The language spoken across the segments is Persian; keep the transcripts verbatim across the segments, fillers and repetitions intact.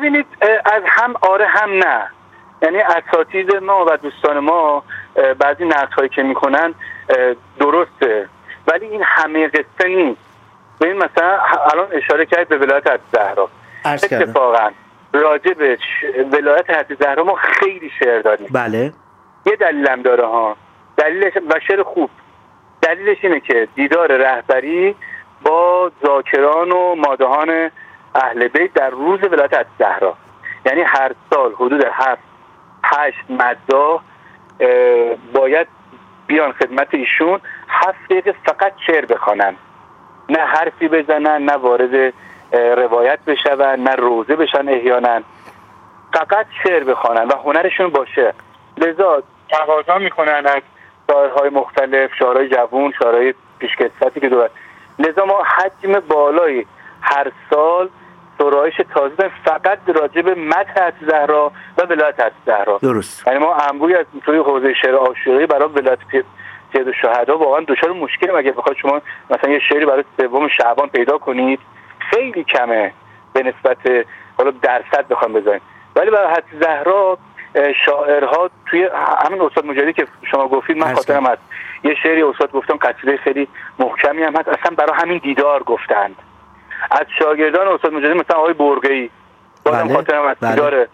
ببینید از هم آره هم نه، یعنی اساتید ما و دوستان ما بعضی نقدهایی که میکنن درسته، ولی این همه قصه نیست. ببین مثلا الان اشاره کرد به ولایت حضرت الزهرا، اتفاقا راجع به ولایت حضرت الزهرا ما خیلی شعر داریم. بله. یه دلیلم داره ها، دلیلش و شعر خوب، دلیلش اینه که دیدار رهبری با ذاکران و مادحان اهل بیت در روز ولایت حضرت الزهرا، یعنی هر سال حدود هفت هشت مداح باید بیان خدمت ایشون، هفت دقیقه فقط شعر بخوانن، نه حرفی بزنن، نه وارد روایت بشون، نه روزه بشن احیانا، فقط شعر بخوانن و هنرشون باشه. لذا تقاضا میکنن از شاعرهای مختلف، شاعرهای جوون، شاعرهای پیشکسوتی که دورن. لذا ما حجم بالایی هر سال سرایش تازه داریم فقط راجع به مدح حضرت الزهرا و ولایت حضرت الزهرا. درست. یعنی ما انبوهی از توی حوزه شعر عاشقی برای ولایت سید الشهدا واقعا دچار مشکل، اگه بخواید شما مثلا یه شعری برای سوم شعبان پیدا کنید خیلی کمه به نسبت حالا درصد بخوام بزنید، ولی برای حضرت الزهرا شاعرها توی همین استاد مجاهدی که شما گفتید من خاطرم هست یه شعری استاد گفتم قصیده خیلی محکمی هم هست، اصلا برای همین دیدار گفتند. از شاگردان استاد مجاهدی مثلا آقای برگه‌ای بازم بله. خاطرم از دیدار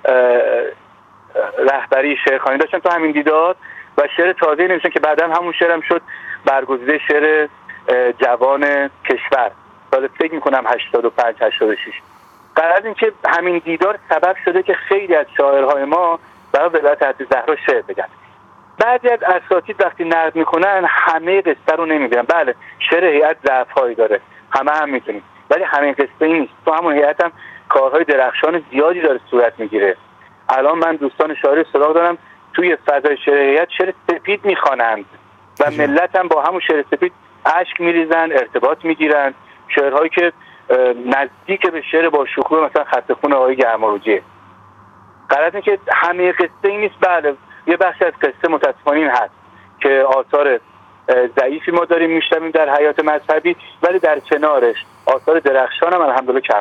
رهبری شعرخوانی داشتن تو همین دیدار و شعر تازه نوشتن که بعدا همون شعرم شد برگزیده شعر جوان کشور سال فکر میکنم هشتاد و پنج هشتاد و شش. قرار این که همین دیدار سبب شده که خیلی از شاعرهای ما برای ولایت حضرت الزهرا شعر بگن. بعضی از اساتید وقتی نقد میکنن همه قصه رو نمیگن. بله شعر هیئت ضعف‌هایی داره، همه هم میتونیم، ولی همین قصه این نیست. تو همون هیئت هم کارهای درخشان زیادی داره صورت میگیره. الان من دوستان شاعر سراغ دارم توی فضای شعر هیئت شعر سپید میخوانند و ملت هم با همون شعر سپید اشک میریزن، ارتباط میگیرن، شعرهایی که نزدیک به شعر با شکوه مثلا خط خون آقای گرماروجیه. قرار اینه که همه قصه این نیست. بله یه بخشی از قصه متاسفانه این هست که آثار ضعیفی ما داریم میشنویم در حیات مذهبی، ولی در کنارش آثار درخشان هم الحمدلله کم